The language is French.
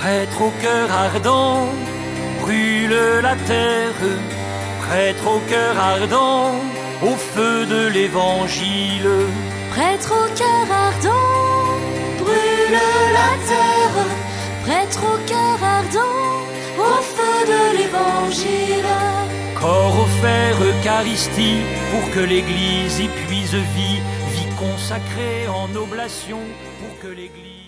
Prêtre au cœur ardent, brûle la terre. Prêtre au cœur ardent, au feu de l'évangile. Prêtre au cœur ardent, brûle la terre. Prêtre au cœur ardent, au feu de l'évangile. Corps offert, Eucharistie, pour que l'Église y puise vie, vie consacrée en oblation, pour que l'Église...